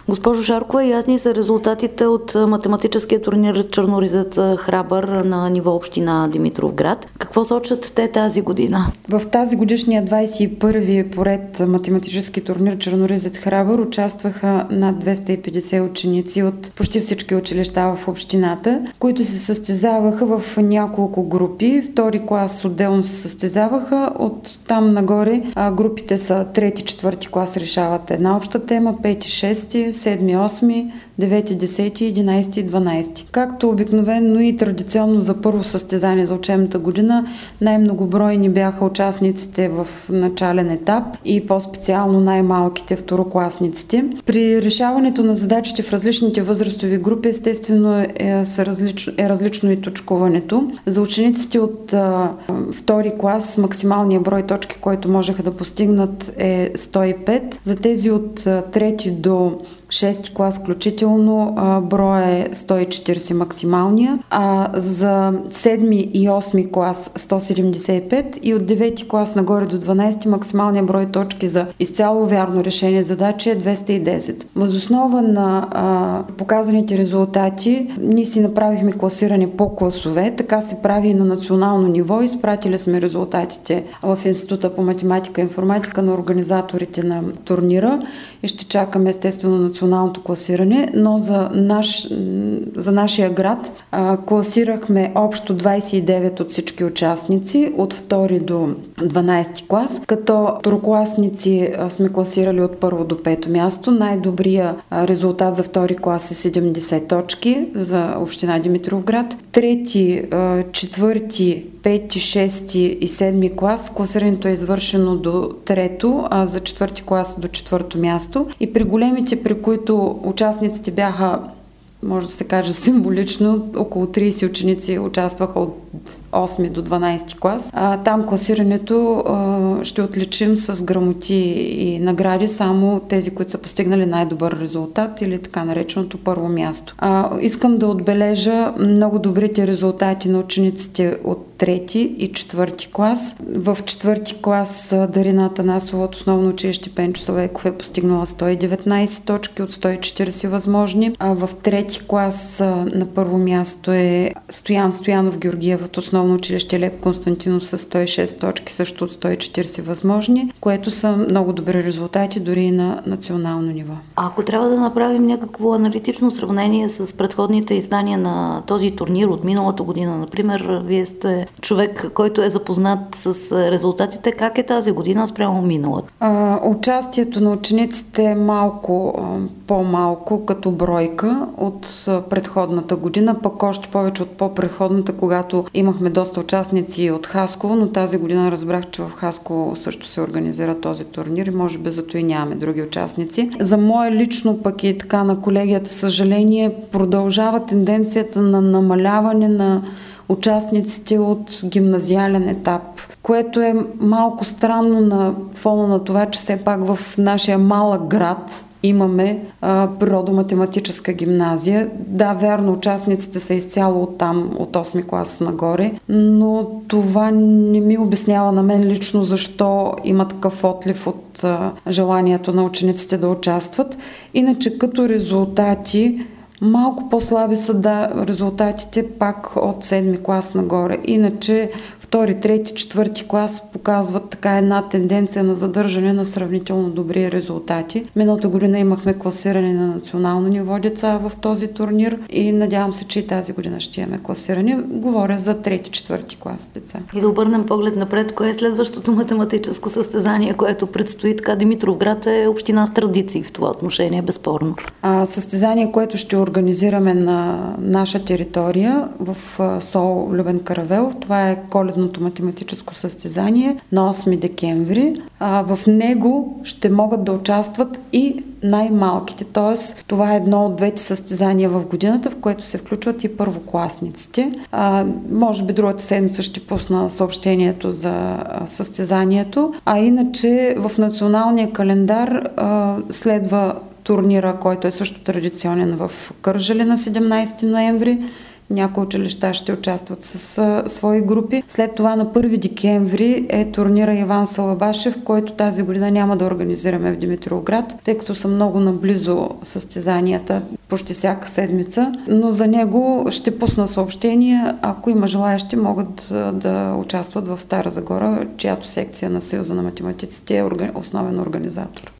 Госпожо Шаркова, ясни са резултатите от математическия турнир Черноризец Храбър на ниво община Димитровград. Какво сочат те тази година? В тази годишния 21-ви поред математически турнир Черноризец Храбър участваха над 250 ученици от почти всички училища в общината, които се състезаваха в няколко групи. Втори клас отделно се състезаваха. От там нагоре групите са 3-4 клас решават една обща тема, 5-6, 7-8, 9, 10, 11 и 12. Както обикновено и традиционно за първо състезание за учебната година, най-многобройни бяха участниците в начален етап и по-специално най-малките второкласниците. При решаването на задачите в различните възрастови групи естествено е различно и точкуването. За учениците от втори клас максималният брой точки, който можеха да постигнат е 105. За тези от трети до 6 клас включително броя е 140 максималния, а за 7 и 8 клас 175 и от 9 клас нагоре до 12 максималния брой точки за изцяло вярно решение задачи е 210. Въз основа на показаните резултати ние си направихме класиране по класове, така се прави и на национално ниво. Изпратили сме резултатите в Института по математика и информатика на организаторите на турнира и ще чакаме естествено националното класиране, но за нашия град класирахме общо 29 от всички участници от 2 до 12 клас, като второкласници сме класирали от 1 до 5 място. Най-добрият резултат за втори клас е 70 точки за община Димитровград. Трети, четвърти, 5, 6 и 7 клас класирането е извършено до трето, а за четвърти клас до четвърто място. И при големите, при които участниците бяха, може да се каже символично, около 30 ученици участваха от 8 до 12 клас. Там класирането ще отличим с грамоти и награди само тези, които са постигнали най-добър резултат или така нареченото първо място. Искам да отбележа много добрите резултати на учениците от трети и четвърти клас. В четвърти клас Дарина Атанасова от основно училище Пенчо Славейков е постигнала 119 точки от 140 възможни. В трети клас на първо място е Стоян Стоянов Георгиев от основно училище Лек Константинов с 106 точки, също от 140 възможни, което са много добри резултати дори и на национално ниво. Ако трябва да направим някакво аналитично сравнение с предходните издания на този турнир от миналата година, например, вие сте човек, който е запознат с резултатите, как е тази година спрямо миналата? Участието на учениците е малко по-малко като бройка от предходната година, пък още повече от по-предходната, когато имахме доста участници от Хасково, но тази година разбрах, че в Хасково също се организира този турнир и може би зато и нямаме други участници. За мое лично пък и така на колегията съжаление продължава тенденцията на намаляване на участниците от гимназиален етап, което е малко странно на фона на това, че все пак в нашия малък град имаме природо-математическа гимназия. Да, вярно, участниците са изцяло от там, от 8 клас нагоре, но това не ми обяснява на мен лично защо има такъв отлив от желанието на учениците да участват. Иначе като резултати малко по-слаби са резултатите пак от 7 клас нагоре. Иначе втори, трети, четвърти клас показват така една тенденция на задържане на сравнително добри резултати. Миналата година имахме класиране на национално ниво деца в този турнир и надявам се, че и тази година ще имаме класиране. Говоря за трети, четвърти клас деца. И да обърнем поглед напред, кое е следващото математическо състезание, което предстои? Така, Димитровград е община с традиции в това отношение, безспорно. Състезание, което ще организираме на наша територия в СОУ Любен Каравелов. Това е коледното математическо състезание на 8 декември. В него ще могат да участват и най-малките, т.е. това е едно от двете състезания в годината, в което се включват и първокласниците. Може би другата седмица ще пусна съобщението за състезанието, а иначе в националния календар следва турнира, който е също традиционен в Кърджали на 17 ноември Някои училища ще участват с свои групи. След това на 1 декември е турнира Иван Салабашев, който тази година няма да организираме в Димитровград, тъй като са много наблизо състезанията почти всяка седмица, но за него ще пусна съобщения. Ако има желаящи, могат да участват в Стара Загора, чиято секция на Съюза на математиците е основен организатор.